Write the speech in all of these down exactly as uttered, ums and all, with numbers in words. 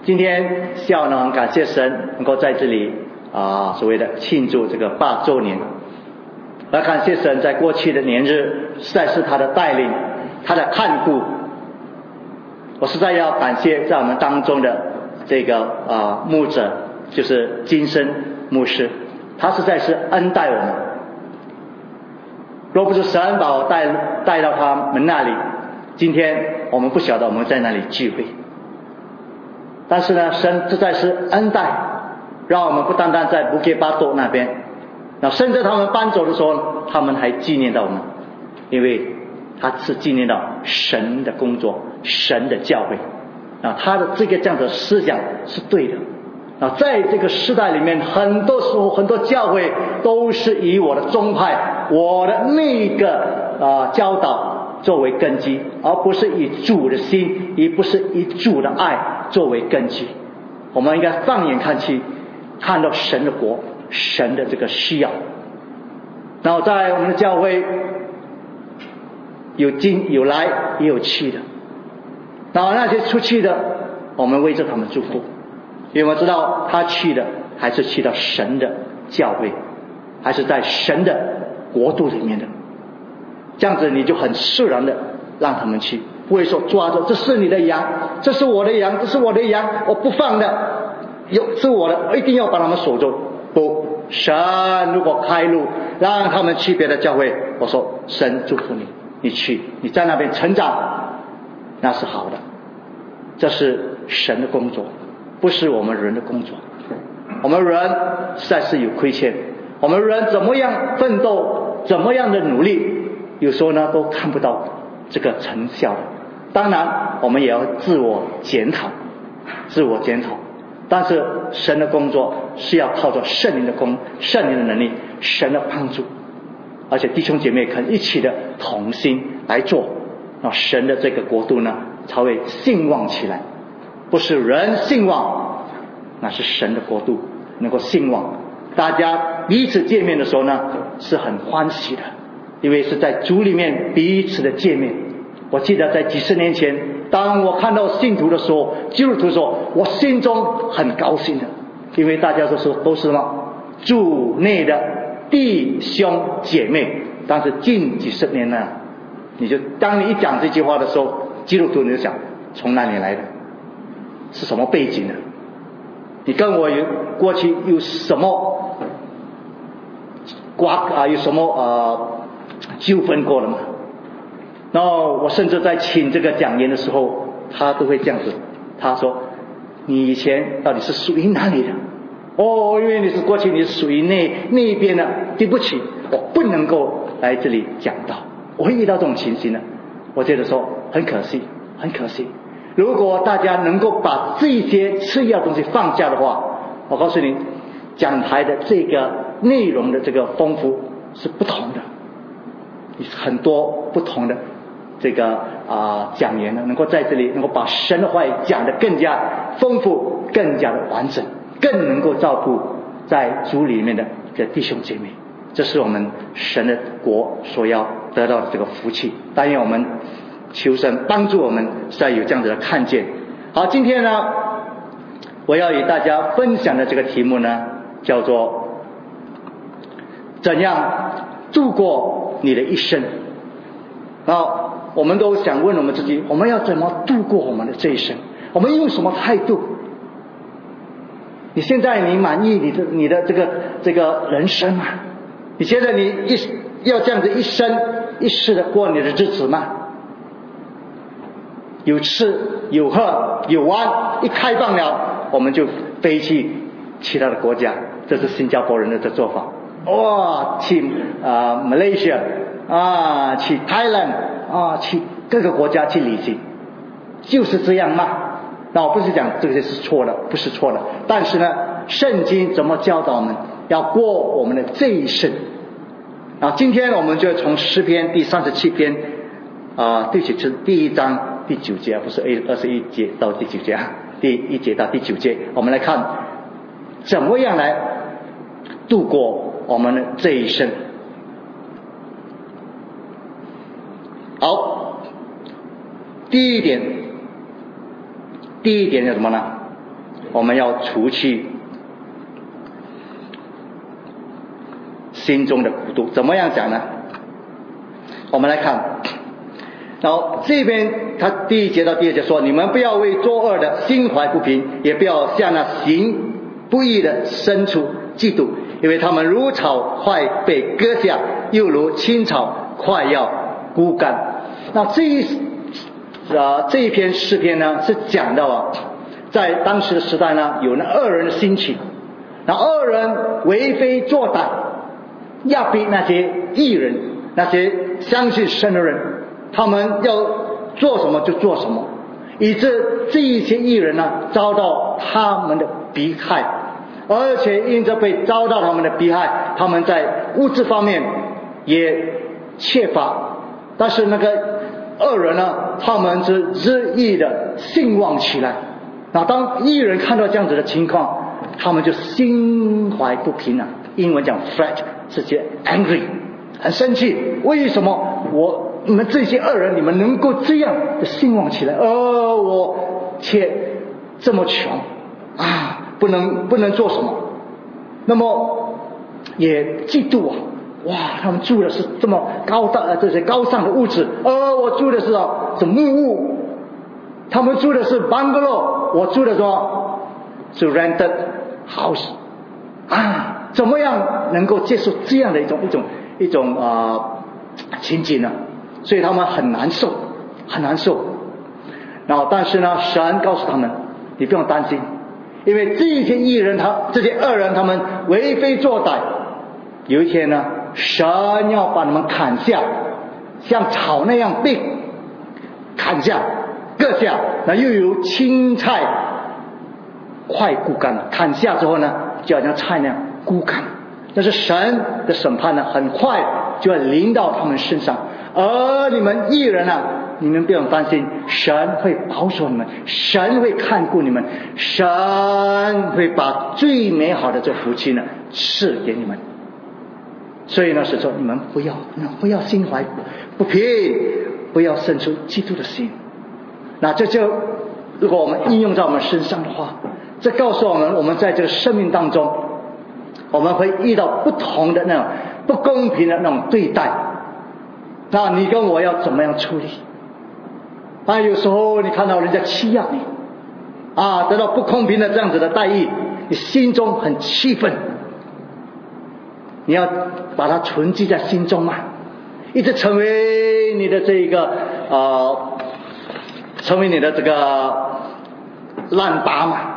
今天下午呢，很感谢神能够在这里啊、呃，所谓的庆祝这个八周年。而感谢神在过去的年日，实在是他的带领，他的看顾。我实在要感谢在我们当中的这个啊、呃、牧者，就是金生牧师，他实在是恩待我们。若不是神把我带带到他们那里，今天我们不晓得我们在那里聚会。但是呢，神实在是恩待，让我们不单单在布吉巴多那边，那甚至他们搬走的时候，他们还纪念到我们，因为他是纪念到神的工作，神的教会啊，他的这个这样的思想是对的啊。在这个时代里面，很多时候很多教会都是以我的宗派，我的那个啊教导作为根基，而不是以主的心，也不是以主的爱作为根基。我们应该放眼看去，看到神的国，神的这个需要。然后在我们的教会有进有来也有去的，然后那些出去的，我们为着他们祝福，因为我们知道他去的还是去到神的教会，还是在神的国度里面的。这样子你就很自然的让他们去，不会说抓着这是你的羊，这是我的羊，这是我的羊，我不放的，有是我的，我一定要把他们守住。不，神如果开路让他们去别的教会，我说神祝福你，你去，你在那边成长，那是好的。这是神的工作，不是我们人的工作。我们人实在是有亏欠，我们人怎么样奋斗，怎么样的努力，有时候呢都看不到这个成效的。当然我们也要自我检讨，自我检讨。但是神的工作是要靠着圣灵的工，圣灵的能力，神的帮助，而且弟兄姐妹可以一起的同心来做，那神的这个国度呢才会兴旺起来。不是人兴旺，那是神的国度能够兴旺。大家彼此见面的时候呢是很欢喜的，因为是在主里面彼此的见面。我记得在几十年前，当我看到信徒的时候，基督徒的时候，我心中很高兴的，因为大家都是都是什么主内的弟兄姐妹。但是近几十年呢，你就当你一讲这句话的时候，基督徒你就想从哪里来的，是什么背景的？你跟我有过去有什么瓜啊？有什么呃纠纷过了吗？然后我甚至在请这个讲员的时候，他都会这样子，他说你以前到底是属于哪里的？哦，因为你是过去你是属于那那边的，对不起，我不能够来这里讲道。我会遇到这种情形呢，我觉得说很可惜，很可惜。如果大家能够把这些次要的东西放下的话，我告诉你，讲台的这个内容的这个丰富是不同的，很多不同的这个啊、呃、讲员呢，能够在这里能够把神的话语讲得更加丰富，更加的完整，更能够照顾在主里面的这弟兄姐妹。这是我们神的国所要得到的这个福气。但愿我们求神帮助我们再有这样子的看见。好，今天呢我要与大家分享的这个题目呢叫做怎样度过你的一生。然后我们都想问我们自己，我们要怎么度过我们的这一生？我们用什么态度？你现在你满意你的你的这个这个人生吗？你觉得你一要这样子一生一世的过你的日子吗？有吃有喝有玩，一开放了我们就飞去其他的国家，这是新加坡人的这做法。哇，去啊、呃、Malaysia 啊，去 Thailand 啊，去各个国家去旅行，就是这样吗？那我不是讲这些是错的，不是错的，但是呢，圣经怎么教导我们要过我们的这一生？啊，今天我们就从诗篇第三十七篇啊，对不起，是第一章第九节，不是二十一节到第九节，第一节到第九节，我们来看怎么样来度过我们的这一生。好，第一点，第一点是什么呢？ 我们要除去心中的苦毒。怎么样讲呢？我们来看，然后这边他第一节到第二节说，你们不要为作恶的心怀不平，也不要向那行不义的生出嫉妒，因为他们如草快被割下，又如青草快要枯干。那这一啊这一篇诗篇呢，是讲到啊，在当时的时代呢，有那恶人的兴起，那恶人为非作歹，压逼那些义人，那些相信神的人，他们要做什么就做什么，以致这一些义人呢，遭到他们的逼害，而且因着被遭到他们的逼害，他们在物质方面也缺乏。但是那个恶人呢，他们是日益的兴旺起来。那当义人看到这样子的情况，他们就心怀不平啊，英文讲 fret， 直接 angry， 很生气。为什么我你们这些恶人，你们能够这样的兴旺起来，而我却这么穷啊，不能不能做什么？那么也嫉妒啊，哇，他们住的是这么高大呃这些高尚的屋子，而我住的是啊是木屋，他们住的是 bungalow， 我住的是是 rented house 啊，怎么样能够接受这样的一种一种一种啊、呃、情景呢？所以他们很难受，很难受。然后，但是呢，神告诉他们，你不用担心，因为这些义人他这些恶人他们为非作歹，有一天呢，神要把他们砍下，像草那样被砍下割下，那又有青菜快枯干了，砍下之后呢，就好像菜那样枯干。但是神的审判呢，很快就要临到他们身上。而你们义人啊，你们不用担心，神会保守你们，神会看顾你们，神会把最美好的这福气呢赐给你们。所以呢，是说你们不要，你们不要心怀不平，不要生出嫉妒的心。那这就如果我们应用在我们身上的话，这告诉我们，我们在这个生命当中，我们会遇到不同的那种不公平的那种对待。那你跟我要怎么样处理？啊，有时候你看到人家欺压你，啊，得到不公平的这样子的待遇，你心中很气愤，你要把它存记在心中嘛，一直成为你的这个呃，成为你的这个烂拔嘛，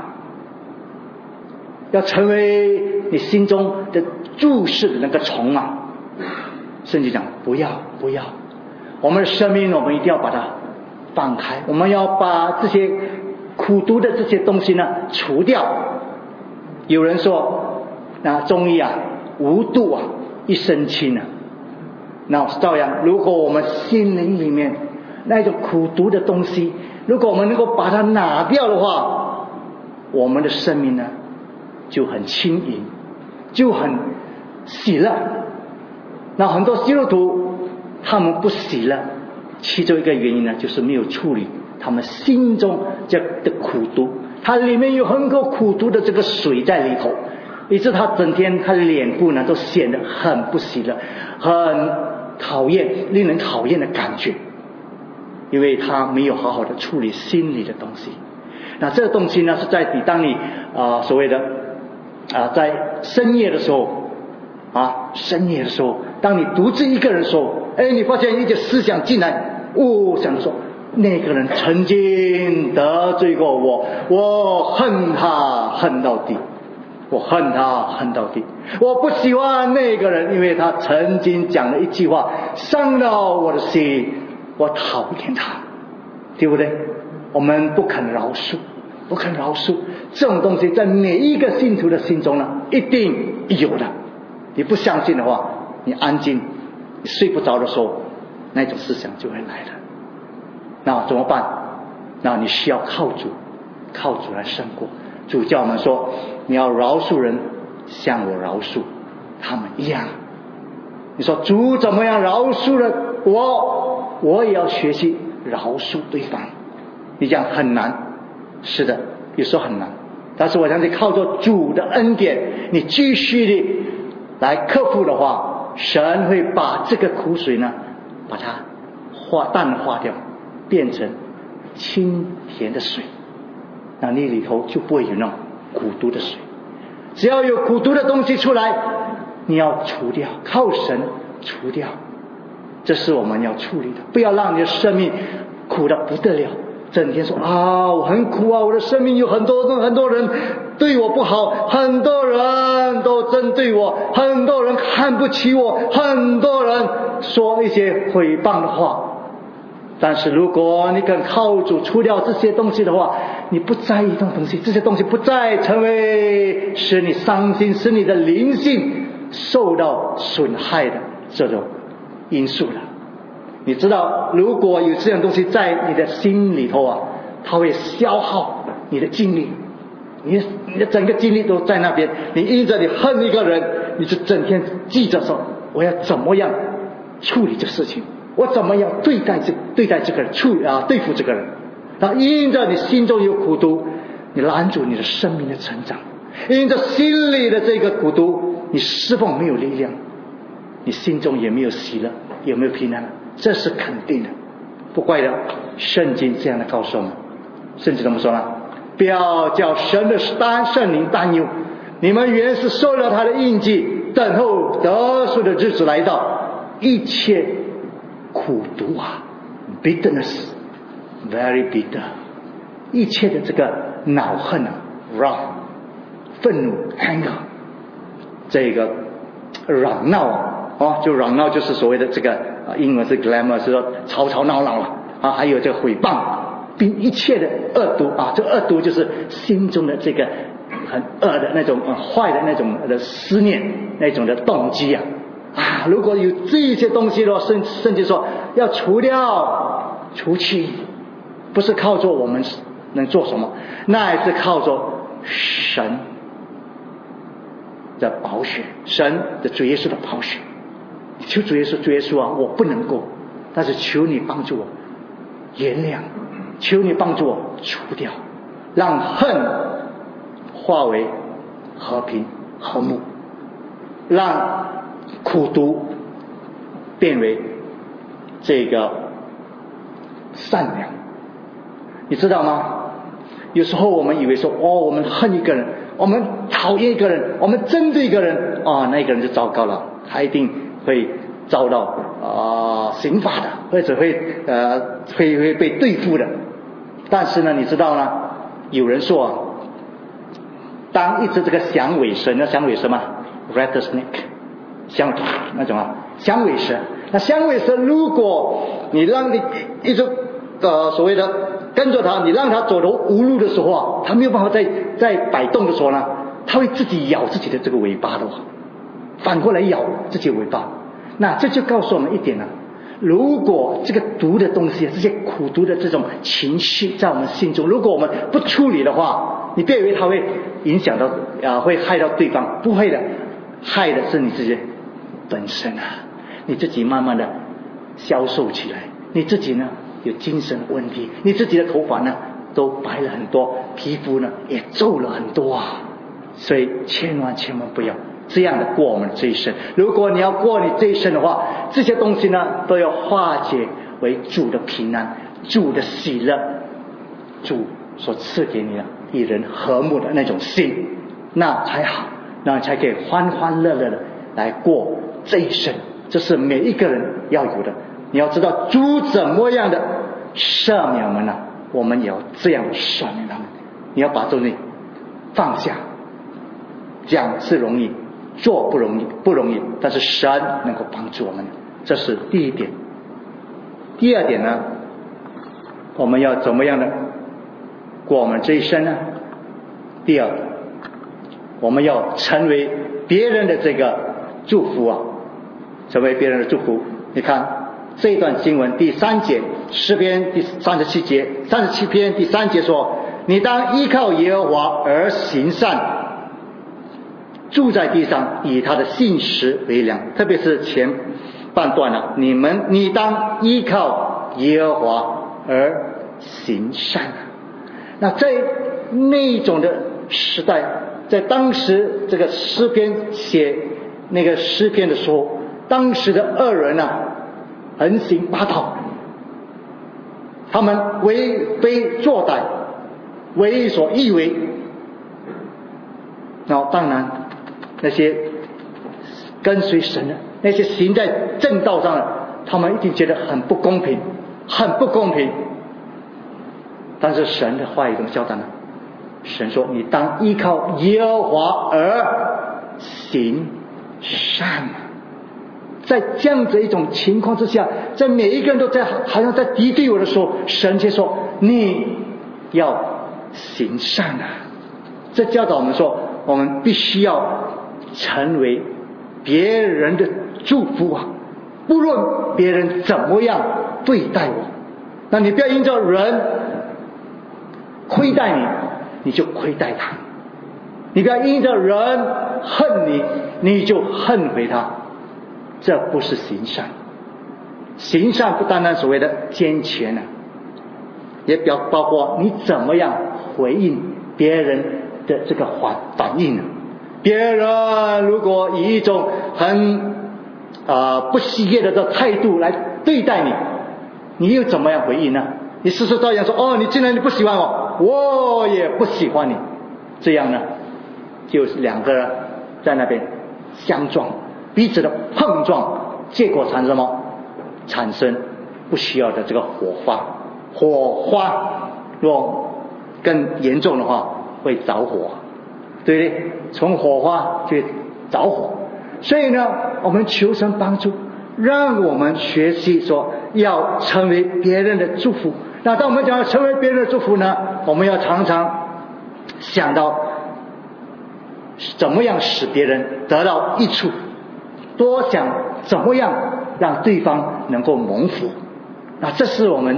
要成为你心中的注视的那个虫嘛。圣经讲不要不要，我们的生命我们一定要把它放开，我们要把这些苦毒的这些东西呢除掉。有人说那中医啊，无度啊一身轻啊，那照样如果我们心灵里面那种苦毒的东西，如果我们能够把它拿掉的话，我们的生命呢就很轻盈，就很喜乐。那很多基督徒他们不喜乐，其中一个原因呢，就是没有处理他们心中这的苦毒，它里面有很多苦毒的这个水在里头，以致他整天他的脸部呢都显得很不喜乐，很讨厌，令人讨厌的感觉，因为他没有好好的处理心里的东西。那这个东西呢，是在你当你啊、呃、所谓的啊、呃、在深夜的时候啊深夜的时候，当你独自一个人的时候，哎，你发现一些思想进来，哦，想说那个人曾经得罪过我，我恨他恨到底，我恨他恨到底，我不喜欢那个人，因为他曾经讲了一句话伤到我的心，我讨厌他，对不对？我们不肯饶恕，不肯饶恕，这种东西在每一个信徒的心中呢一定有的。你不相信的话，你安静，你睡不着的时候，那种思想就会来了。那怎么办？那你需要靠主，靠主来胜过。主教我们说，你要饶恕人，像我饶恕他们一样。你说主怎么样饶恕了我，我也要学习饶恕对方。你讲很难，是的，有时候很难。 但是我相信靠着主的恩典，你继续的来克服的话，神会把这个苦水呢把它化淡化掉，变成清甜的水，那你里头就不会有那种苦毒的水。只要有苦毒的东西出来，你要除掉，靠神除掉，这是我们要处理的。不要让你的生命苦得不得了，整天说啊我很苦啊，我的生命有很多很多人对我不好，很多人都针对我，很多人看不起我，很多人说一些诽谤的话。但是如果你肯靠主除掉这些东西的话，你不在意这种东西，这些东西不再成为使你伤心，使你的灵性受到损害的这种因素了。你知道如果有这样东西在你的心里头啊，它会消耗你的精力，你你的整个精力都在那边。你因着你恨一个人，你就整天记着说我要怎么样处理这事情，我怎么样对待这对待这个人，处啊对付这个人。然后因着你心中有苦毒，你拦阻你的生命的成长。因着心里的这个苦毒，你侍奉没有力量，你心中也没有喜乐，也没有平安，这是肯定的。不怪的，圣经这样的告诉我们，圣经怎么说呢？不要叫神的担圣灵担忧，你们原是受了他的印记，等候得赎的日子来到。一切苦毒啊 bitterness very bitter， 一切的这个恼恨啊 wrath 愤怒 anger， 这个嚷闹啊、哦、就嚷闹就是所谓的这个、啊、英文是 glamour， 是说吵吵闹闹了啊，还有这个诽谤，并一切的恶毒啊，这恶毒就是心中的这个很恶的那种、呃、坏的那种的思念，那种的动机啊啊，如果有这些东西的话，甚甚至说要除掉除去，不是靠着我们能做什么，那也是靠着神的宝血，神的主耶稣的宝血。求主耶稣，主耶稣啊，我不能够，但是求你帮助我原谅，求你帮助我除掉，让恨化为和平和睦，让苦毒变为这个善良。你知道吗？有时候我们以为说哦，我们恨一个人，我们讨厌一个人，我们针对一个人，哦，那个人就糟糕了，他一定会遭到啊、呃、刑罚的，或者会呃会会被对付的。但是呢，你知道呢？有人说啊，当一只这个响尾蛇，那响尾蛇吗 ？rattlesnake， 响那种啊，响尾蛇。那响尾蛇，如果你让你一直呃所谓的跟着它，你让它走投无路的时候啊，它没有办法再再摆动的时候呢，它会自己咬自己的这个尾巴的话，反过来咬自己的尾巴。那这就告诉我们一点了、啊，如果这个毒的东西，这些苦毒的这种情绪在我们心中，如果我们不处理的话，你别以为它会影响到啊、呃，会害到对方，不会的，害的是你自己本身啊，你自己慢慢的消瘦起来，你自己呢有精神问题，你自己的头发呢都白了很多，皮肤呢也皱了很多啊，所以千万千万不要这样的过我们这一生。如果你要过你这一生的话，这些东西呢都要化解为主的平安，主的喜乐，主所赐给你的与人和睦的那种心，那才好，那才可以欢欢乐乐的来过这一生。这是每一个人要有的。你要知道主怎么样的赦免我们呢、啊？我们也要这样的赦免他们。你要把这东西放下，讲是容易，做不容易，不容易，但是神能够帮助我们，这是第一点。第二点呢，我们要怎么样的过我们这一生呢？第二，我们要成为别人的这个祝福啊，成为别人的祝福。你看这一段经文第三节，诗篇第三十七节，三十七篇第三节说：你当依靠耶和华而行善，住在地上，以他的信实为粮。特别是前半段呢、啊，你们你当依靠耶和华而行善。那在那种的时代，在当时这个诗篇写那个诗篇的时候，当时的恶人啊横行霸道，他们为非作歹，为所欲为。然后当然那些跟随神的，那些行在正道上的，他们一定觉得很不公平，很不公平。但是神的话语怎么教导呢？神说你当依靠耶和华而行善。在这样子一种情况之下，在每一个人都在好像在敌对我的时候，神却说你要行善啊。这教导我们说，我们必须要成为别人的祝福啊，不论别人怎么样对待我，那你不要因着人亏待你，你就亏待他；你不要因着人恨你，你就恨回他。这不是行善。行善不单单所谓的捐钱啊，也表包括你怎么样回应别人的这个反反应啊。别人如果以一种很啊、呃、不喜悦的这态度来对待你，你又怎么样回应呢？你事实照样说，哦，你既然你不喜欢我，我也不喜欢你，这样呢，就是两个人在那边相撞，彼此的碰撞，结果产生什么？产生不需要的这个火花。火花若更严重的话，会着火，对不对？从火花就着火。所以呢，我们求神帮助，让我们学习说要成为别人的祝福。那当我们讲成为别人的祝福呢，我们要常常想到怎么样使别人得到益处，多想怎么样让对方能够蒙福。那这是我们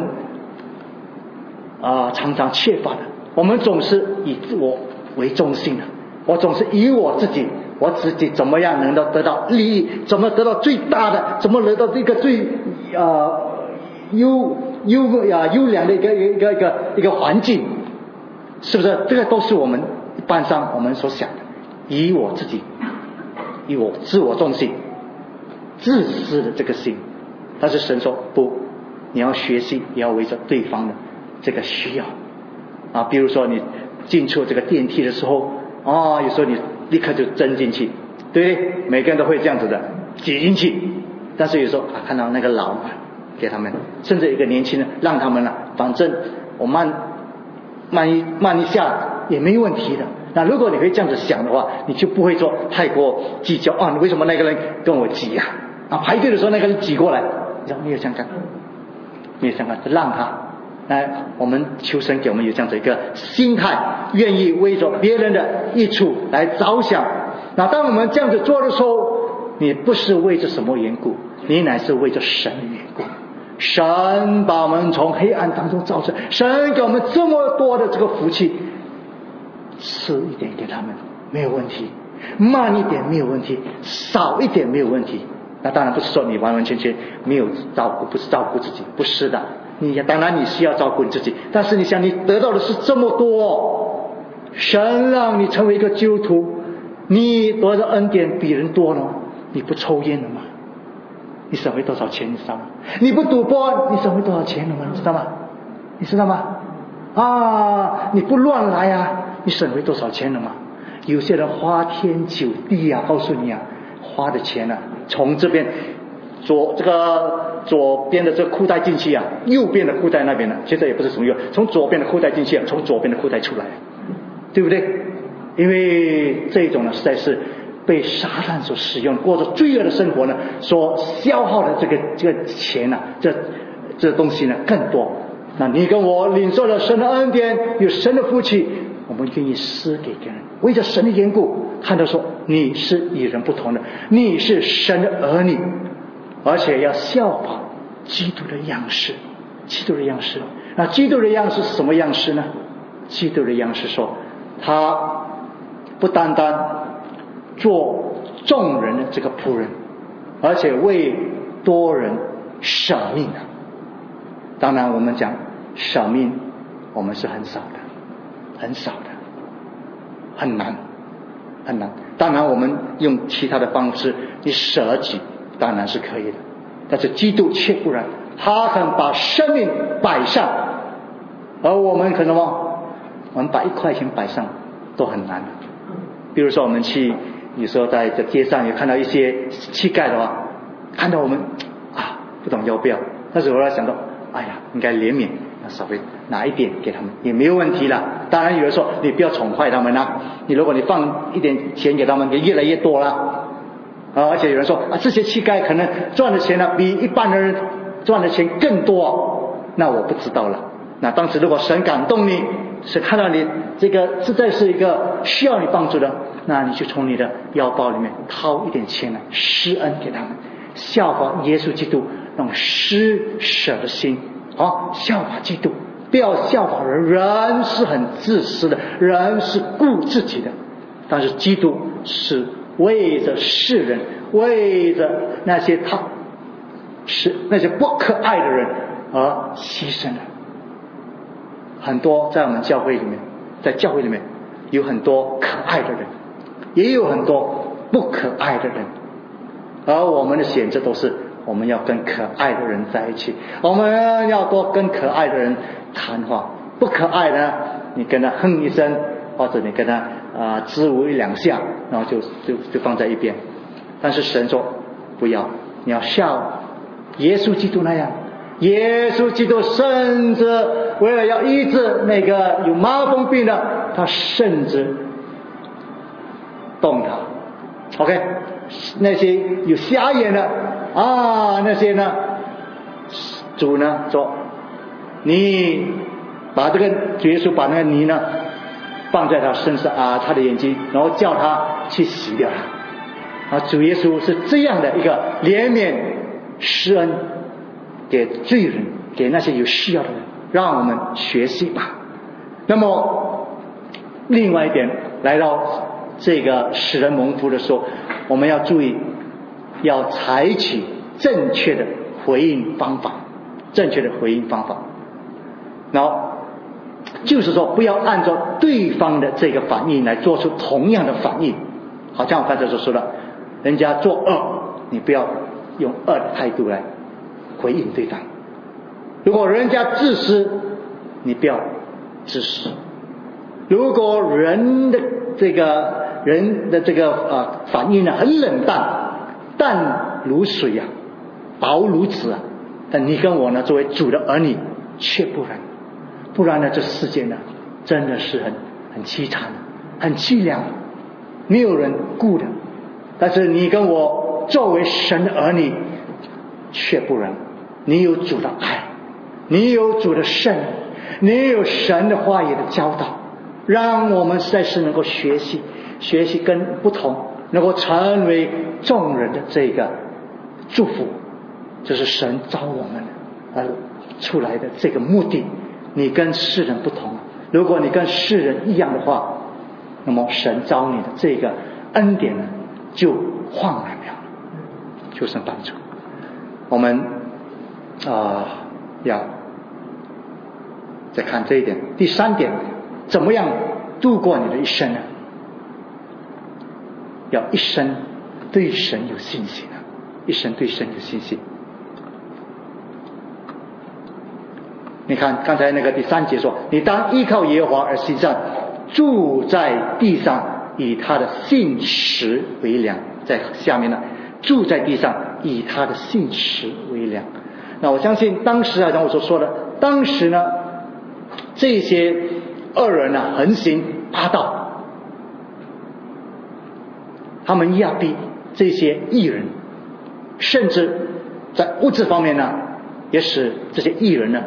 啊、呃、常常缺乏的。我们总是以自我为中心的，我总是以我自己，我自己怎么样能够得到利益，怎么得到最大的，怎么得到这个最呃优优啊优良的一个一个一个一个环境，是不是？这个都是我们一般上我们所想的，以我自己，以我自我中心、自私的这个心。但是神说不，你要学习，也要围着对方的这个需要啊。比如说你进出这个电梯的时候，哦，有时候你立刻就钻进去，对不对？每个人都会这样子的挤进去。但是有时候啊，看到那个老板给他们，甚至一个年轻人，让他们啊，反正我慢慢一慢一下也没问题的。那如果你会这样子想的话，你就不会说太过计较啊，为什么那个人跟我挤呀、啊？啊，排队的时候那个人挤过来，你没有想看，没有想看，让他。来，我们求神给我们有这样子一个心态，愿意为着别人的益处来着想。那当我们这样子做的时候，你不是为着什么缘故，你乃是为着神的缘故。神把我们从黑暗当中造出，神给我们这么多的这个福气，吃一点给他们没有问题，慢一点没有问题，少一点没有问题。那当然不是说你完完全全没有照顾，不是照顾自己，不是的。你当然你需要照顾你自己，但是你想你得到的是这么多，神让你成为一个基督徒，你得到恩典比人多了，你不抽烟了吗？你省回多少钱你知道吗？你不赌博你省回多少钱了吗？你知道吗？你知道吗？啊，你不乱来啊，你省回多少钱了吗？有些人花天酒地啊，告诉你啊，花的钱啊，从这边左这个左边的这个裤袋进去啊，右边的裤袋那边呢、啊，现在也不是从右，从左边的裤袋进去啊，从左边的裤袋出来，对不对？因为这种呢，实在是被撒旦所使用，过着罪恶的生活呢，所消耗的这个这个钱呢、啊，这这东西呢更多。那你跟我领受了神的恩典，有神的福气，我们愿意施给别人，为着神的缘故，看到说你是与人不同的，你是神的儿女，而且要效仿基督的样式。基督的样式，那基督的样式是什么样式呢？基督的样式说，他不单单做众人的这个仆人，而且为多人舍命的。当然我们讲舍命，我们是很少的，很少的。 很难很难。当然我们用其他的方式，你舍己当然是可以的，但是基督却不然，他肯把生命摆上，而我们可能我们把一块钱摆上都很难。比如说我们去有时候在这街上有看到一些乞丐的话，看到我们啊不懂要不要，但是我要想到哎呀应该怜悯，那稍微拿一点给他们也没有问题啦。当然有人说你不要宠坏他们啦，你如果你放一点钱给他们，也越来越多啦啊。而且有人说啊，这些乞丐可能赚的钱呢比一般的人赚的钱更多，那我不知道了。那当时如果神感动你，是看到你这个实在是一个需要你帮助的，那你就从你的腰包里面掏一点钱来施恩给他们，效法耶稣基督那种施舍的心啊，效法基督，不要效法人。人是很自私的，人是顾自己的，但是基督是为着世人，为着那些他是那些不可爱的人而牺牲的。很多在我们教会里面，在教会里面有很多可爱的人，也有很多不可爱的人，而我们的选择都是我们要跟可爱的人在一起，我们要多跟可爱的人谈话。不可爱的你跟他哼一声，或者你跟他啊支吾一两下，然后就就就放在一边。但是神说不要，你要像耶稣基督那样。耶稣基督甚至为了要医治那个有麻风病的，他甚至动他 OK， 那些有瞎眼的啊，那些呢主呢说你把这个耶稣把那个泥呢放在他身上啊，他的眼睛，然后叫他去洗掉它啊。主耶稣是这样的一个怜悯施恩给罪人，给那些有需要的人，让我们学习吧。那么另外一点，来到这个使人蒙福的时候，我们要注意，要采取正确的回应方法，正确的回应方法。然后就是说，不要按照对方的这个反应来做出同样的反应。好像我刚才所说的，人家做恶，你不要用恶的态度来回应对方。如果人家自私，你不要自私。如果人的这个人的这个呃反应呢很冷淡，淡如水啊，薄如纸啊，但你跟我呢作为主的儿女却不然，不然呢这世界呢真的是很很凄惨的，很凄凉，没有人顾的。但是你跟我作为神的儿女却不然，你有主的爱，你有主的圣，你有神的话语的教导，让我们实在是能够学习学习跟不同，能够成为众人的这个祝福。这是神召我们而出来的这个目的。你跟世人不同，如果你跟世人一样的话，那么神召你的这个恩典呢就晃然了，求神帮助我们啊、呃，要再看这一点。第三点，怎么样度过你的一生呢？要一生对神有信心啊，一生对神有信心。你看刚才那个第三节说，你当依靠耶和华而行善，住在地上以他的信实为粮。在下面呢，住在地上以他的信实为粮。那我相信当时啊，像我所说的，当时呢这些恶人啊横行霸道，他们压逼这些义人，甚至在物质方面呢也使这些义人呢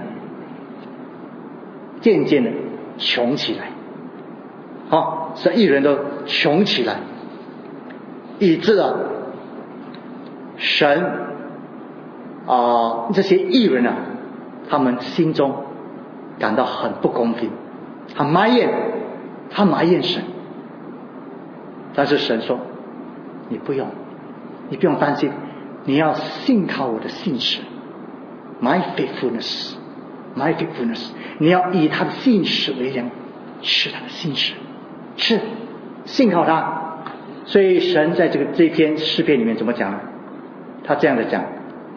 渐渐的穷起来，好，使义人都穷起来，以致啊神啊、呃、这些义人啊，他们心中感到很不公平，很埋怨，他埋怨神。但是神说，你不用你不用担心，你要信靠我的信实， My faithfulness My faithfulness， 你要以他的信实为粮，吃他的信实，吃信靠他。所以神在这个这篇诗篇里面怎么讲呢？他这样的讲：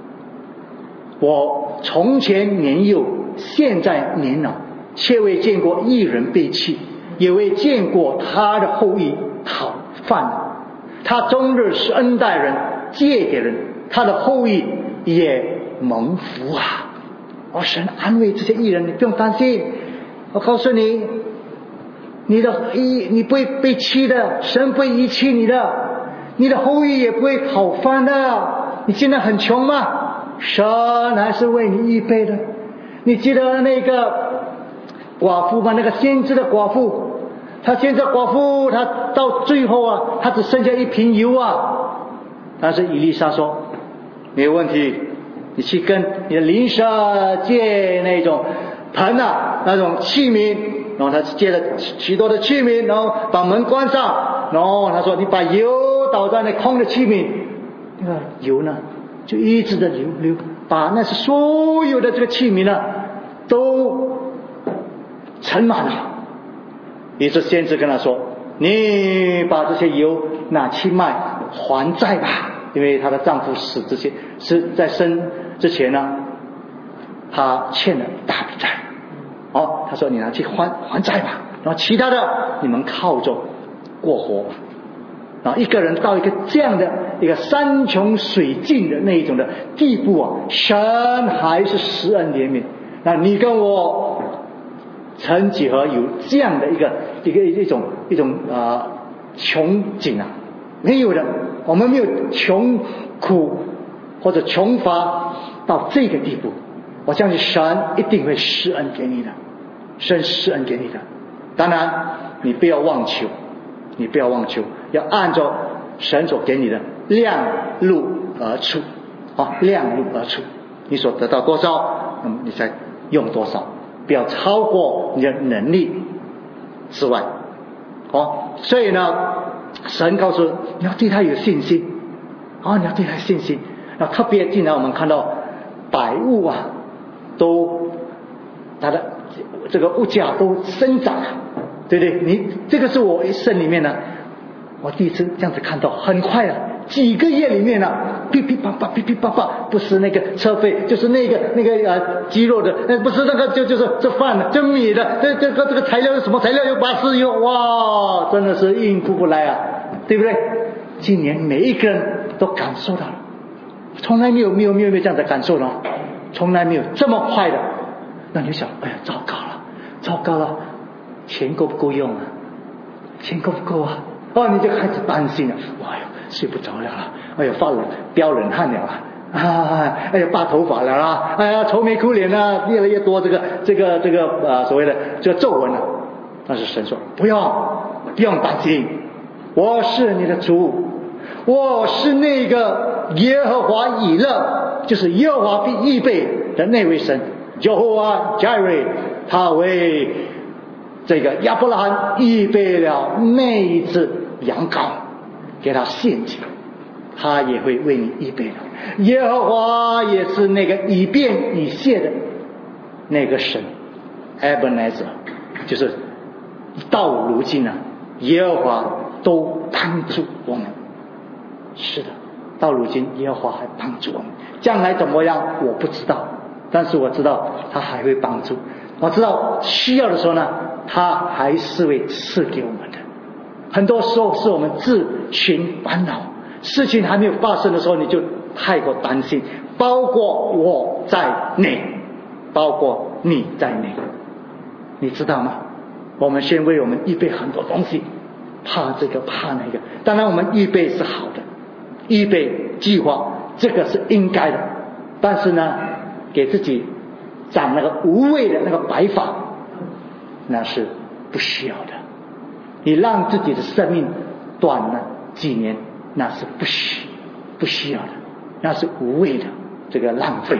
我从前年幼，现在年老，却未见过一人被弃，也未见过他的后裔讨饭。他终日是恩待人，借给人，他的后裔也蒙福啊！哦，神安慰这些义人，你不用担心。我告诉你，你的义你不会被弃的，神不会遗弃你的，你的后裔也不会讨饭的。你现在很穷吗？神还是为你预备的。你记得那个寡妇吗？那个先知的寡妇，她先知寡妇，她到最后啊，她只剩下一瓶油啊。但是以利沙说：没有问题，你去跟你的邻舍借那种盆啊，那种器皿，然后他借了许多的器皿，然后把门关上，然后他说：你把油倒在那空的器皿，那个油呢就一直的流流，把那是所有的这个器皿呢都盛满了。于是先知跟他说：你把这些油拿去卖还债吧。因为她的丈夫死之前，是在生之前呢，她欠了一大笔债。哦，他说你拿去还还债吧，然后其他的你们靠着过活。然后一个人到一个这样的一个山穷水尽的那一种的地步啊，神还是施恩怜悯。那你跟我曾几何有这样的一个一个一种一种啊、呃、穷景啊？没有的，我们没有穷苦或者穷乏到这个地步。我相信神一定会施恩给你的，神施恩给你的。当然你不要妄求，你不要妄求，要按照神所给你的量入而出啊，量入而出。你所得到多少，那么你才用多少，不要超过你的能力之外。哦，所以呢，神告诉你要对他有信心啊，你要对他有信心。那特别既然我们看到百物啊，都它的这个物价都生长，对不对？你这个是我一生里面呢，我第一次这样子看到，很快啊，几个月里面呢、啊，噼噼啪啪噼噼啪啪，不是那个车费，就是那个那个呃鸡肉的，那不是那个就就是这饭的，这米的，这这个这个材料是什么材料？有巴士油，哇，真的是应付不来啊，对不对？今年每一个人都感受到了，从来没有没有没有没有这样的感受了。从来没有这么快的。那你就想，哎呀，糟糕了，糟糕了，钱够不够用啊？钱够不够啊？哦，你就开始担心了，哎呀，睡不着了啦，哎呀，发冷飙冷汗了啊，啊，哎呀，拔头发了啦，哎呀，愁眉苦脸啊，越来越多这个这个这个呃所谓的这个皱纹了。但是神说，不要不用担心，我是你的主，我是那个耶和华以勒，就是耶和华必预备的那位神，耶和华加瑞，他为这个亚伯拉罕预备了那一只羊羔给他献祭，他也会为你预备的。耶和华也是那个以便以谢的那个神 Ebenezer， 就是到如今呢、啊，耶和华都帮助我们。是的，到如今耶和华还帮助我们，将来怎么样我不知道，但是我知道他还会帮助。我知道需要的时候呢，他还是会赐给我们的。很多时候是我们自寻烦恼，事情还没有发生的时候你就太过担心，包括我在内，包括你在内，你知道吗？我们先为我们预备很多东西，怕这个怕那个，当然我们预备是好的，预备计划这个是应该的，但是呢给自己长那个无谓的那个白发，那是不需要的。你让自己的生命短了几年，那是不需不需要的，那是无谓的这个浪费。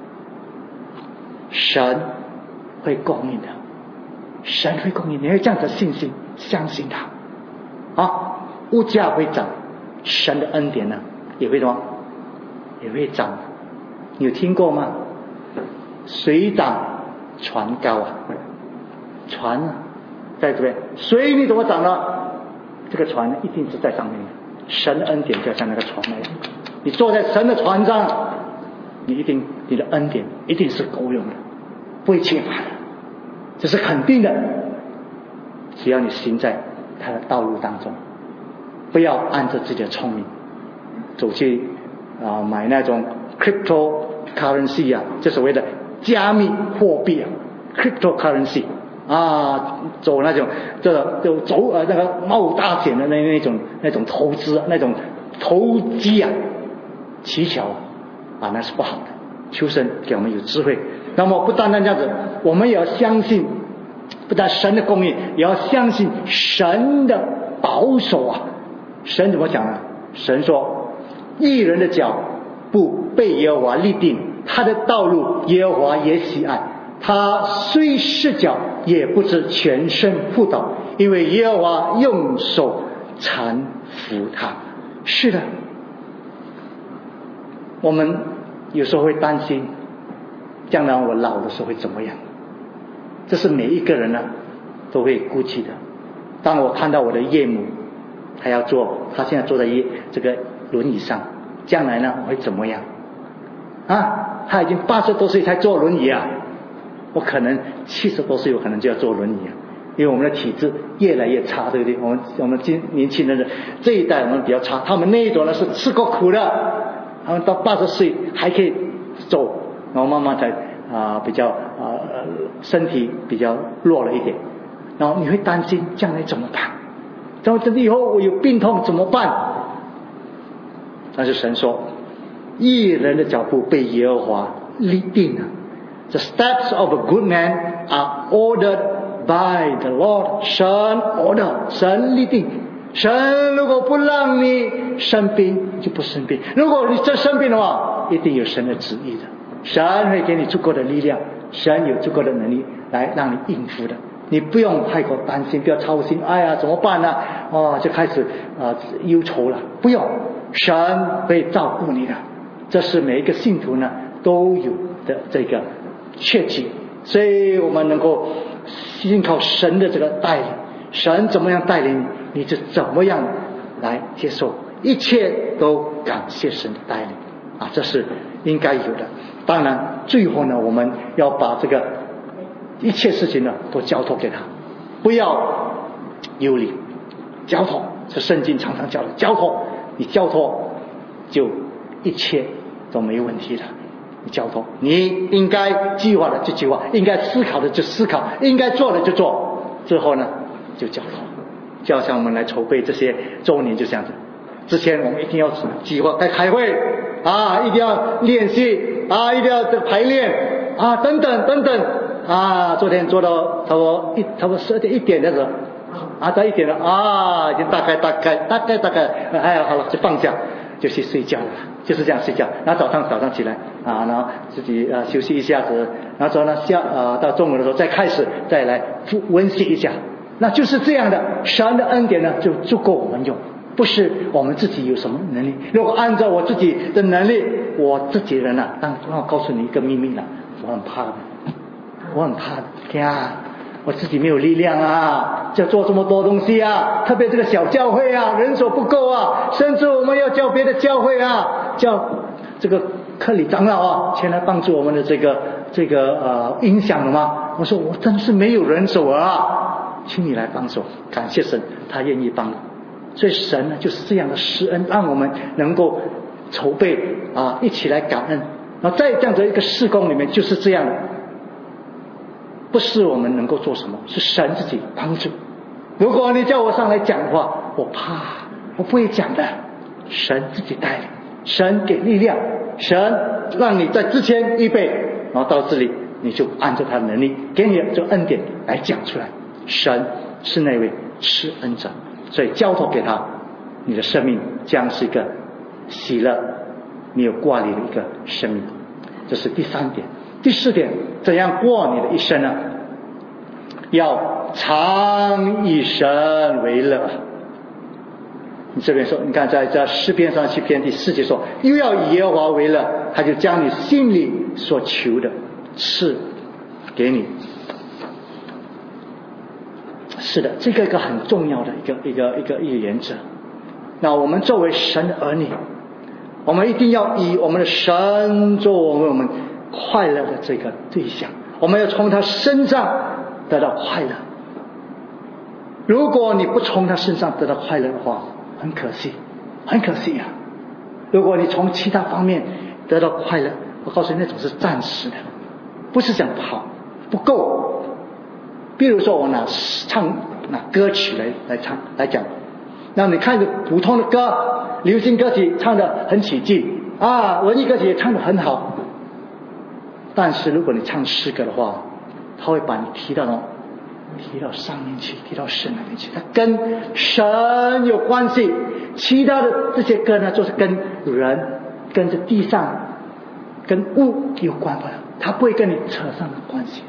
神会供应的，神会供应，你要这样的信心，相信他啊！物价会涨，神的恩典呢也会什么？也会涨。你有听过吗？水涨船高啊，船啊在这边，水你怎么涨了？ 这个船一定是在上面的。神的恩典就像那个船那样，你坐在神的船上，你一定你的恩典一定是够用的，不会缺乏的，这是肯定的。只要你行在他的道路当中，不要按着自己的聪明走去啊买那种 cryptocurrency 啊，这所谓的加密货币啊 ，cryptocurrency 啊，走那种这个就走呃那个冒大险的那那种那种投资那种投机啊，乞巧啊，那是不好的。求神给我们有智慧。那么不单单这样子，我们也要相信，不但神的供应，也要相信神的保守啊。神怎么讲呢？神说，义人的脚步被耶和华立定，他的道路耶和华也喜爱。他虽失脚，也不知全身扑倒，因为耶和华用手搀扶他。是的，我们有时候会担心，将来我老的时候会怎么样？这是每一个人呢都会估计的。当我看到我的岳母，他要坐，他现在坐在一这个轮椅上，将来呢我会怎么样？啊，他已经八十多岁才坐轮椅啊，我可能七十多岁有可能就要坐轮椅啊，因为我们的体质越来越差，对不对？我们我们今年轻人的这一代我们比较差，他们那一种呢是吃过苦的，他们到八十岁还可以走，然后慢慢才啊、呃、比较啊、呃、身体比较弱了一点，然后你会担心将来怎么办？然后这以后我有病痛怎么办？但是神说，义人的脚步被耶和华立定了。The steps of a good man are ordered by the Lord. 神 order， 神立定。神如果不让你生病，就不生病。如果你真生病的话，一定有神的旨意的。神会给你足够的力量，神有足够的能力来让你应付的。你不用太过担心，不要操心。哎呀，怎么办呢？哦，就开始啊、呃、忧愁了。不用，神会照顾你的。这是每一个信徒呢都有的这个确据，所以我们能够信靠神的这个带领。神怎么样带领你，你就怎么样来接受，一切都感谢神的带领啊，这是应该有的。当然最后呢，我们要把这个一切事情呢都交托给他，不要忧虑，交托是圣经常常教的，交托，你交托就一切都没问题了。你交托，你应该计划的就计划，应该思考的就思考，应该做的就做，之后呢就交托。就好像我们来筹备这些周年就这样子，之前我们一定要计划该开会啊，一定要练习啊，一定要排练啊，等等等等啊。昨天做到差不多一差不多十二点一点的时候啊，到一点了啊，已经大概大概大概大概哎呀好了，就放假就去睡觉了，就是这样睡觉。然后早上早上起来啊，然后自己呃休息一下子，然后之后呢下呃到中午的时候再开始再来温习一下。那就是这样的，神的恩典呢就足够我们用，不是我们自己有什么能力。如果按照我自己的能力，我自己人啊，但我告诉你一个秘密了，我很怕的，我很怕的，天啊，我自己没有力量啊，就做这么多东西啊，特别这个小教会啊，人手不够啊，甚至我们要叫别的教会啊，叫这个克里长老啊前来帮助我们的这个这个呃影响了吗？我说我真是没有人手啊，请你来帮手。感谢神，他愿意帮。所以神呢就是这样的施恩，让我们能够筹备啊，一起来感恩。然后在这样的一个事工里面就是这样的，不是我们能够做什么，是神自己帮助。如果你叫我上来讲话，我怕，我不会讲的。神自己带领，神给力量，神让你在之前预备，然后到这里你就按照他的能力给你的这恩典来讲出来。神是那位施恩者，所以交托给他，你的生命将是一个喜乐没有挂虑的一个生命。这是第三点。第四点，怎样过你的一生呢？要常以神为乐。你这边说，你看在在诗篇上七篇第四节说，又要以耶和华为乐，他就将你心里所求的赐给你。 是的，这个一个很重要的一个一个一个一个原则。那我们作为神的儿女，我们一定要以我们的神作为我们快乐的这个对象，我们要从他身上得到快乐。如果你不从他身上得到快乐的话，很可惜，很可惜啊！如果你从其他方面得到快乐，我告诉你，那种是暂时的，不是讲不好，不够。比如说，我拿唱拿歌曲来来唱来讲，那你看一个普通的歌，流行歌曲唱得很起劲啊，文艺歌曲也唱得很好，但是如果你唱诗歌的话，他会把你提到提到上面去，提到神那边去，它跟神有关系。其他的这些歌呢，就是跟人、跟这地上、跟物有关的，它不会跟你扯上的关系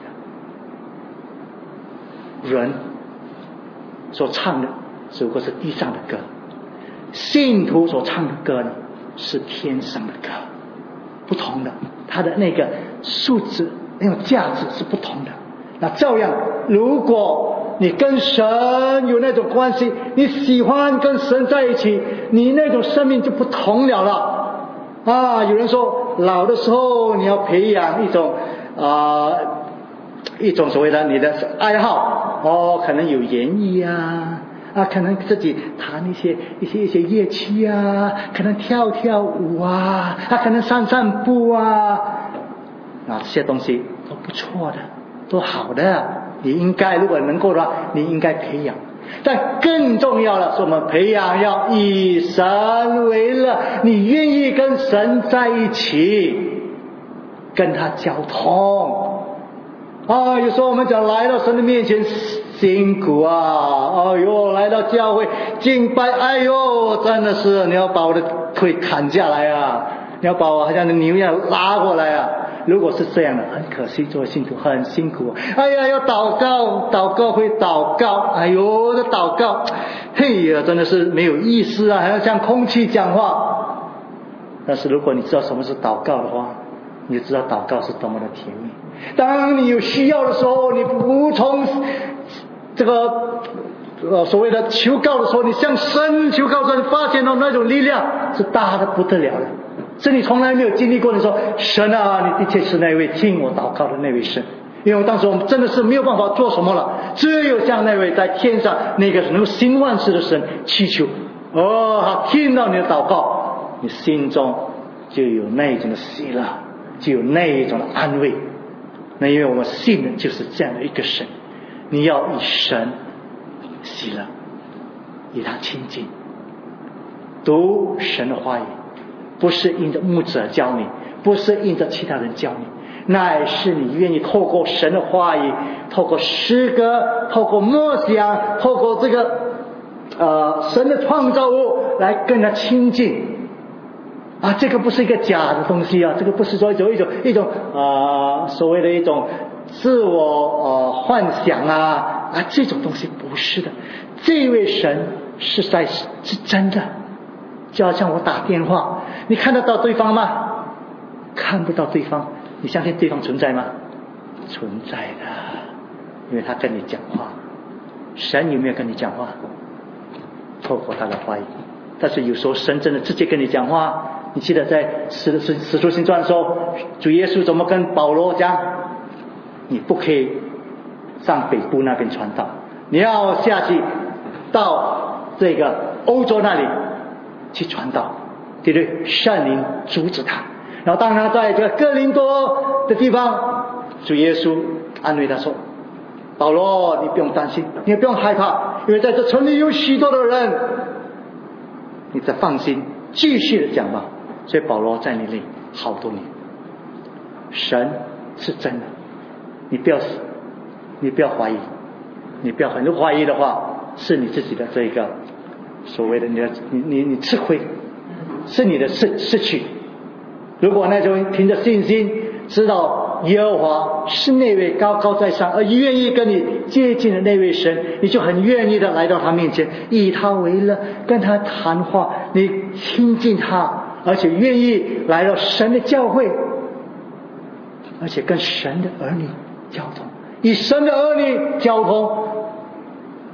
的。人所唱的只不过是地上的歌，信徒所唱的歌呢是天上的歌，不同的，它的那个素质、那种价值是不同的。那照样，如果你跟神有那种关系，你喜欢跟神在一起，你那种生命就不同了了啊！有人说，老的时候你要培养一种啊、呃、一种所谓的你的爱好哦，可能有园艺啊啊，可能自己弹一些一些一些乐器啊，可能跳跳舞啊，啊，可能散散步啊，啊，这些东西都不错的。都好的，你应该如果能够的话，你应该培养。但更重要的是，我们培养要以神为乐，你愿意跟神在一起，跟他交通啊。有时候我们讲来到神的面前辛苦啊，哎呦，来到教会敬拜，哎呦，真的是你要把我的腿砍下来啊，你要把我好像牛一样拉过来啊。如果是这样的，很可惜，做信徒很辛苦。哎呀，要祷告，祷告会祷告，哎呦，这祷告，嘿呀，真的是没有意思啊，还要像空气讲话。但是如果你知道什么是祷告的话，你就知道祷告是多么的甜蜜。当你有需要的时候，你服从这个呃所谓的求告的时候，你向神求告的时候，你发现到那种力量是大的不得了的。是你从来没有经历过的时候，神啊，你的确是那位听我祷告的那位神。因为当时我们真的是没有办法做什么了，只有向那位在天上那个能够行万事的神祈求。哦，他听到你的祷告，你心中就有那一种的喜乐，就有那一种的安慰。那因为我们信的就是这样的一个神，你要以神喜乐，以他亲近，读神的话语。不是因着牧者教你，不是因着其他人教你，乃是你愿意透过神的话语，透过诗歌，透过默想，透过这个呃神的创造物来跟他亲近啊！这个不是一个假的东西啊，这个不是说一种一种一种啊、呃、所谓的一种自我呃幻想啊啊这种东西不是的，这位神是在是真的。就好像我打电话，你看得到对方吗？看不到对方，你相信对方存在吗？存在的，因为他跟你讲话。神有没有跟你讲话？透过他的话语。但是有时候神真的直接跟你讲话。你记得在使使使徒行传的时候，主耶稣怎么跟保罗讲？你不可以上北部那边传道，你要下去到这个欧洲那里去传道，对不对？圣灵阻止他。然后当他在这个哥林多的地方，主耶稣安慰他说，保罗，你不用担心，你也不用害怕，因为在这城里有许多的人，你再放心继续的讲吧。所以保罗在那里好多年。神是真的，你不要你不要怀疑，你不要很多怀疑的话，是你自己的这个所谓的你的你你你吃亏，是你的失失去。如果那种凭着信心知道耶和华是那位高高在上而愿意跟你接近的那位神，你就很愿意的来到他面前，以他为乐，跟他谈话，你亲近他，而且愿意来到神的教会，而且跟神的儿女交通，以神的儿女交通，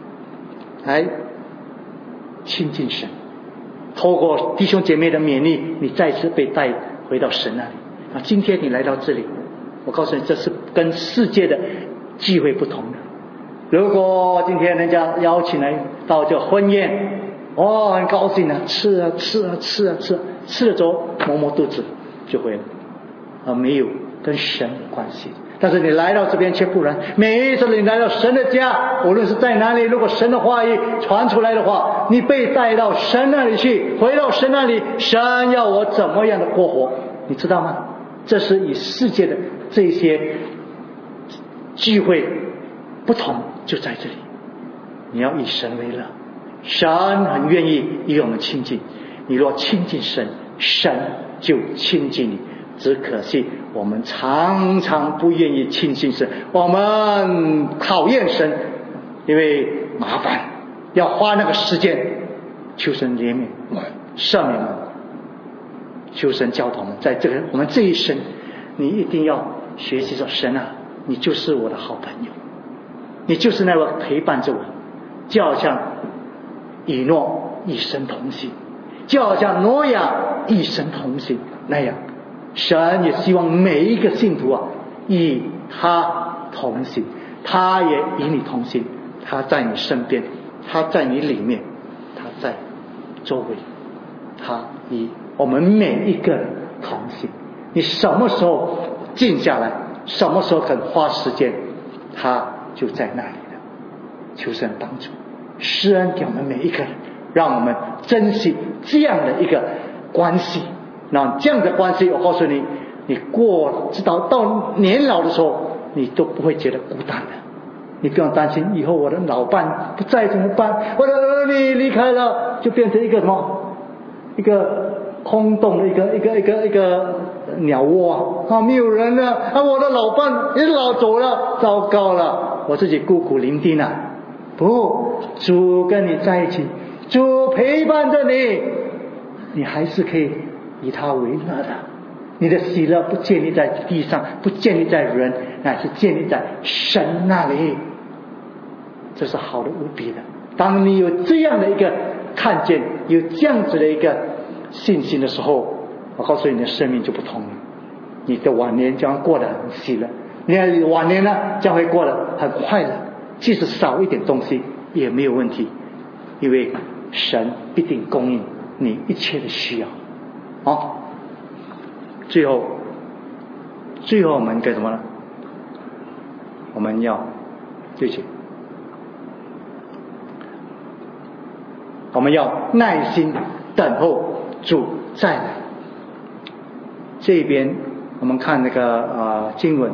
来亲近神，透过弟兄姐妹的勉励，你再次被带回到神那里。啊，今天你来到这里，我告诉你，这是跟世界的聚会不同的。如果今天人家邀请来到这婚宴，哦，很高兴啊，吃啊吃啊吃啊吃啊，吃了之后摸摸肚子就会了，而没有跟神有关系。但是你来到这边却不然，每一次你来到神的家，无论是在哪里，如果神的话语传出来的话，你被带到神那里去，回到神那里，神要我怎么样的过活，你知道吗？这是与世界的这些聚会不同，就在这里，你要以神为乐，神很愿意与我们亲近，你若亲近神，神就亲近你。只可惜我们常常不愿意亲近神，我们讨厌神，因为麻烦，要花那个时间。求神怜悯赦免我们，求神教导我们，在这个我们这一生，你一定要学习说，神啊，你就是我的好朋友，你就是那个陪伴着我，就好像以诺一生同行，就好像挪亚一生同行那样。神也希望每一个信徒啊，与他同行，他也与你同行，他在你身边，他在你里面，他在周围，他与我们每一个人同行。你什么时候静下来，什么时候肯花时间，他就在那里了。求神帮助，施恩给我们每一个人，让我们珍惜这样的一个关系。那这样的关系，我告诉你，你过直到到年老的时候，你都不会觉得孤单的。你不用担心以后我的老伴不在怎么办，我的儿女离开了，就变成一个什么，一个空洞的一个一个一个一个鸟窝啊，没有人了啊，我的老伴也老走了，糟糕了，我自己孤苦伶仃啊。不，主跟你在一起，主陪伴着你，你还是可以以他为乐的。你的喜乐不建立在地上，不建立在人，乃是建立在神那里。这是好的无比的。当你有这样的一个看见，有这样子的一个信心的时候，我告诉你，你的生命就不同了。你的晚年将过得很喜乐，你的晚年呢将会过得很快乐，即使少一点东西也没有问题，因为神必定供应你一切的需要。好，最后最后我们该什么呢？我们要对不起我们要耐心等候主再来。这边我们看那个呃经文，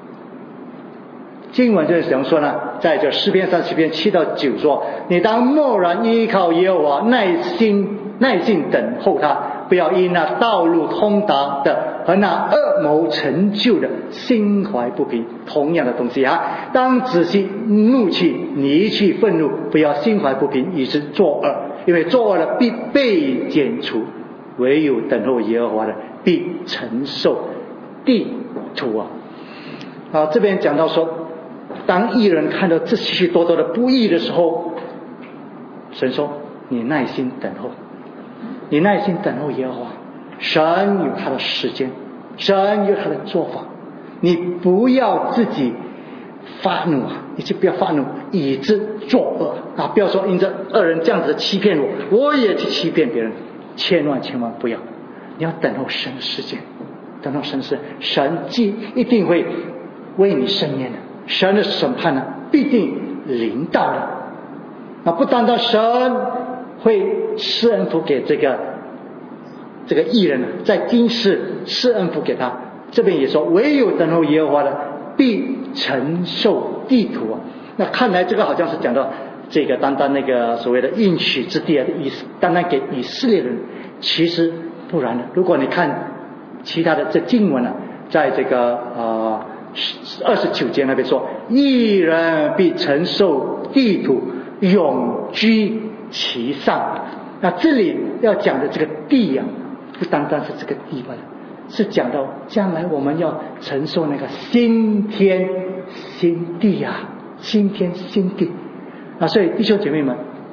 经文就是怎么说呢？在这诗篇三十篇七到九说，你当默然依靠耶和华，耐心耐心等候他，不要因那道路通达的和那恶谋成就的心怀不平。同样的东西啊，当仔细怒气离去愤怒，不要心怀不平以致作恶，因为作恶的必被剪除，唯有等候耶和华的必承受地土啊。啊，这边讲到说，当义人看到这许许多多的不义的时候，神说你耐心等候，你耐心等候耶和华，神有他的时间，神有他的做法，你不要自己发怒啊，你就不要发怒以致作恶啊！不要说因着恶人这样子欺骗我，我也去欺骗别人，千万千万不要！你要等候神的时间，等候神是神既一定会为你伸冤的，神的审判呢必定临到的。那不单单神会施恩福给这个这个义人呢，在今世施恩福给他，这边也说唯有等候耶和华的必承受地土啊。那看来这个好像是讲到这个单单那个所谓的应许之地啊的意思，单单给以色列人，其实不然的。如果你看其他的这经文啊，在这个呃二十九节那边说，义人必承受地土，永居其上。那这里要讲的这个地啊，不单单是这个地方，是讲到将来我们要承受那个新天新地啊，新天新地啊。所以弟兄姐妹们，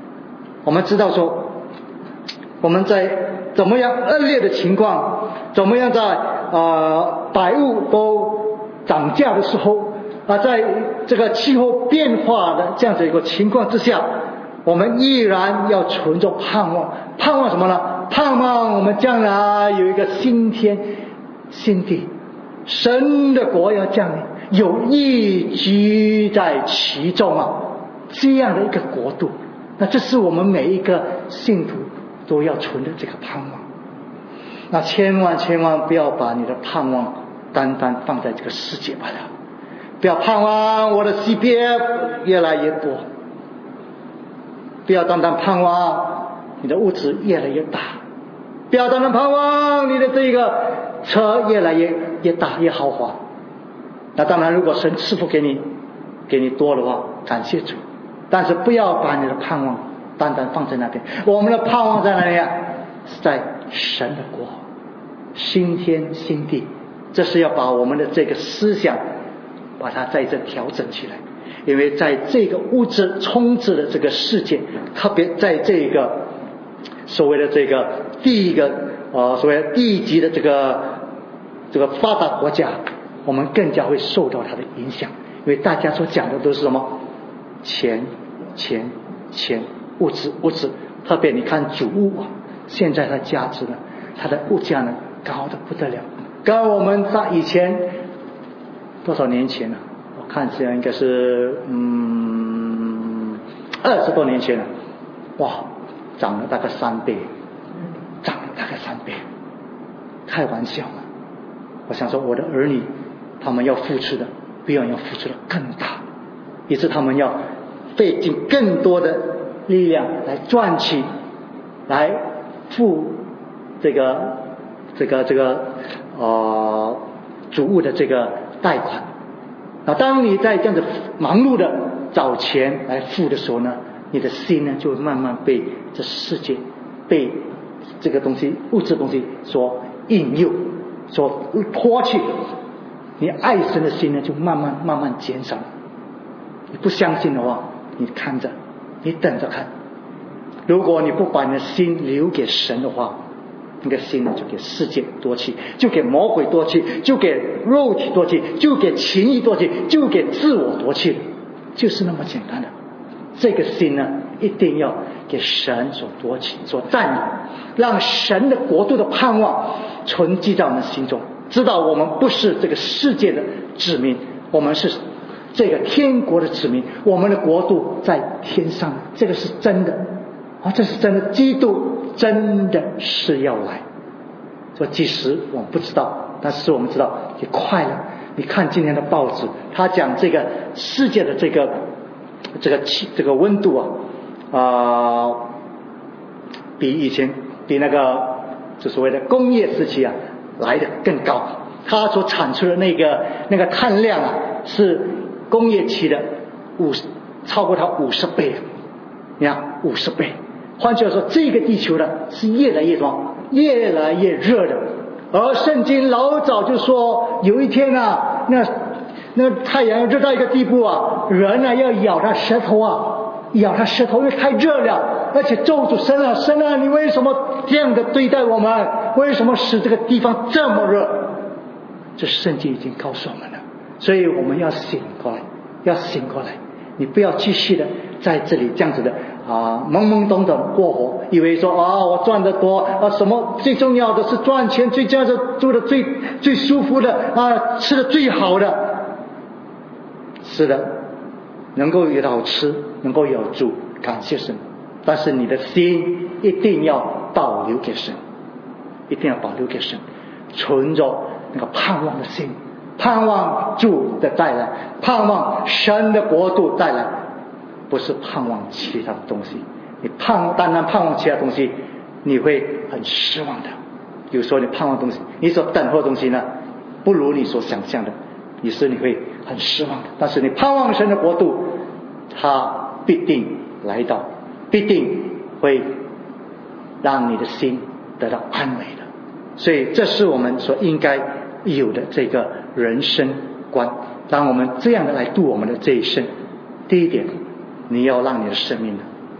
我们知道说，我们在怎么样恶劣的情况，怎么样在呃百物都涨价的时候啊，在这个气候变化的这样子一个情况之下，我们依然要存着盼望。盼望什么呢？盼望我们将来有一个新天新地，神的国要降临，有义居在其中啊，这样的一个国度。那这是我们每一个信徒都要存的这个盼望。那千万千万不要把你的盼望单单放在这个世界罢了，不要盼望我的 C P F 越来越多，不要单单盼望你的屋子越来越大，不要单单盼望你的这个车越来越越大越豪华。那当然，如果神赐福给你给你多的话，感谢主，但是不要把你的盼望单单放在那边。我们的盼望在哪里啊？是在神的国，新天新地。这是要把我们的这个思想把它在这调整起来。因为在这个物质充斥的这个世界，特别在这个所谓的这个第一个呃所谓第一级的这个这个发达国家，我们更加会受到它的影响。因为大家所讲的都是什么？钱钱钱，物质物质。特别你看主物啊，现在它价值呢，它的物价呢高得不得了，跟我们在以前多少年前呢、啊？我看现在应该是嗯二十多年前了，哇，涨了大概三倍，涨了大概三倍，开玩笑嘛！我想说，我的儿女他们要付出的，必然要付出的更大，以致他们要费尽更多的力量来赚取，来付这个这个这个呃主物的这个贷款。那当你在这样子忙碌的找钱来付的时候呢，你的心呢就慢慢被这世界、被这个东西、物质东西所引诱、所拖去，你爱神的心呢就慢慢慢慢减少。你不相信的话，你看着，你等着看。如果你不把你的心留给神的话，你的心呢就给世界夺去，就给魔鬼夺去，就给肉体夺去，就给情欲夺去，就给自我夺去，就是那么简单的。这个心呢一定要给神所夺取、所占有，让神的国度的盼望存积在我们心中，知道我们不是这个世界的子民，我们是这个天国的子民，我们的国度在天上，这个是真的啊，这是真的，基督真的是要来。说即使我们不知道，但是我们知道也快乐。你看今天的报纸，他讲这个世界的这个这个气这个温度啊，啊、呃，比以前比那个就所谓的工业时期啊来的更高。它所产出的那个那个碳量啊，是工业期的五超过它五十倍，你看五十倍。换句话说，这个地球呢是越来越什么？越来越热的。而圣经老早就说，有一天啊，那那太阳热到一个地步啊，人呢要咬他舌头啊，咬他舌头，因为太热了。而且咒诅神啊，神啊，你为什么这样的对待我们？为什么使这个地方这么热？这圣经已经告诉我们了，所以我们要醒过来，要醒过来。你不要继续的在这里这样子的啊懵懵懂懂过活，以为说啊我赚得多啊，什么最重要的是赚钱，最重要的住的最最舒服的啊，吃的最好的。是的，能够有好吃，能够有住，感谢神。但是你的心一定要保留给神，一定要保留给神，存着那个盼望的心，盼望主的带来，盼望神的国度带来，不是盼望其他的东西。你盼单单盼望其他东西，你会很失望的。有时候你盼望东西，你所等候的东西呢，不如你所想象的，有时你会很失望的。但是你盼望神的国度，它必定来到，必定会让你的心得到安慰的。所以这是我们所应该有的这个人生观。当我们这样的来度我们的这一生，第一点，你要让你的生命呢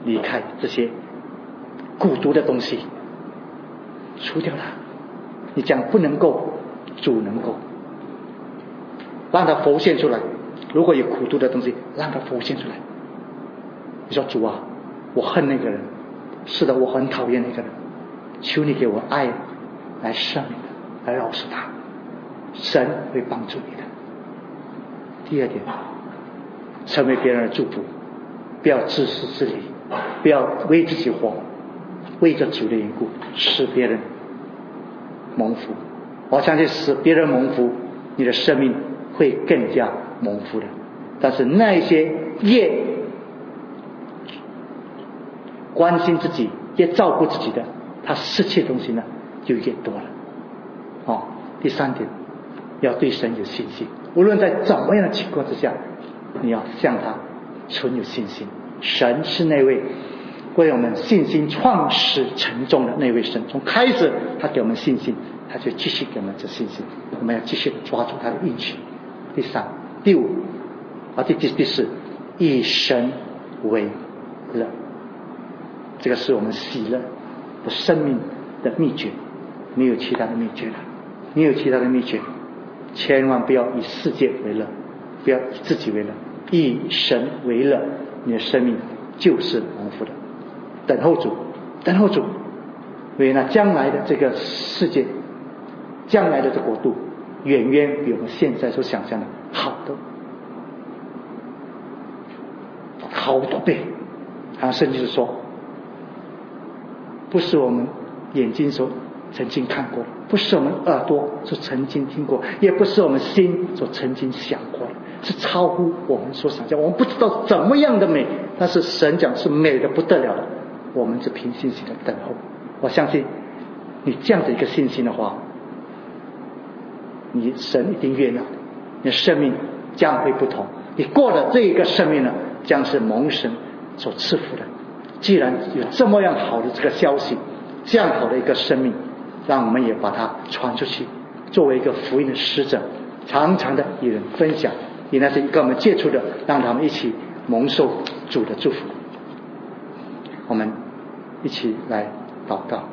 离开这些苦毒的东西，除掉它。你讲不能够，主能够，让它浮现出来。如果有苦毒的东西，让它浮现出来。你说主啊，我恨那个人，是的，我很讨厌那个人，求你给我爱来赦免他，来饶恕他，神会帮助你的。第二点，成为别人的祝福，不要自私自利，不要为自己活，为着主的缘故使别人蒙福。我相信使别人蒙福，你的生命会更加蒙福的。但是那一些越关心自己越照顾自己的，他失去的东西呢就越多了。哦，第三点，要对神有信心，无论在怎么样的情况之下，你要向他存有信心。神是那位为我们信心创始成终的那位神，从开始他给我们信心，他就继续给我们这信心，我们要继续抓住他的应许。第三、第五啊，第第第四，以神为乐，这个是我们喜乐的生命的秘诀，没有其他的秘诀了，没有其他的秘诀。千万不要以世界为乐，不要以自己为乐，以神为乐，你的生命就是蒙福的。等候主，等候主，因为那将来的这个世界，将来的这国度，远远比我们现在所想象的好多好多倍。好像圣经说，不是我们眼睛所曾经看过的，不是我们耳朵所曾经听过，也不是我们心所曾经想过的，是超乎我们所想象。我们不知道怎么样的美，但是神讲是美的不得了的，我们是凭信心的等候。我相信你这样的一个信心的话，你神一定悦纳，你的生命将会不同，你过的这一个生命呢，将是蒙神所赐福的。既然有这么样好的这个消息，这样好的一个生命，让我们也把它传出去，作为一个福音的使者，常常的与人分享，也那是跟我们接触的，让他们一起蒙受主的祝福。我们一起来祷告。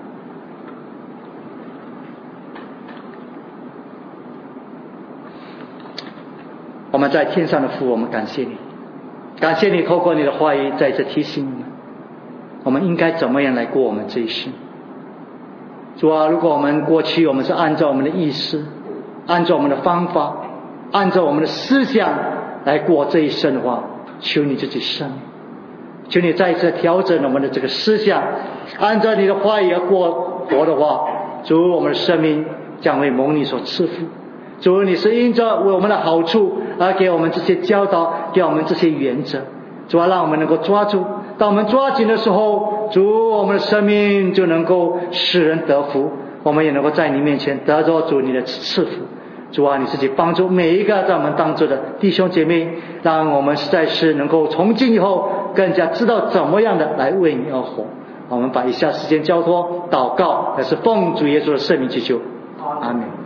我们在天上的父，我们感谢你，感谢你透过你的话语再次提醒我们，我们应该怎么样来过我们这一生。主啊，如果我们过去我们是按照我们的意识，按照我们的方法，按照我们的思想来过这一生的话，求你自己赦免，求你再一次调整我们的这个思想，按照你的话语而过活的话，主，我们的生命将会蒙你所赐福。主，你是因着为我们的好处而给我们这些教导，给我们这些原则。主啊，让我们能够抓住，当我们抓紧的时候，主，我们的生命就能够使人得福，我们也能够在你面前得着主你的赐福。主啊，你自己帮助每一个在我们当中的弟兄姐妹，让我们实在是能够从今以后更加知道怎么样的来为你而活。我们把以下时间交托祷告，也是奉主耶稣的圣名祈求，阿们。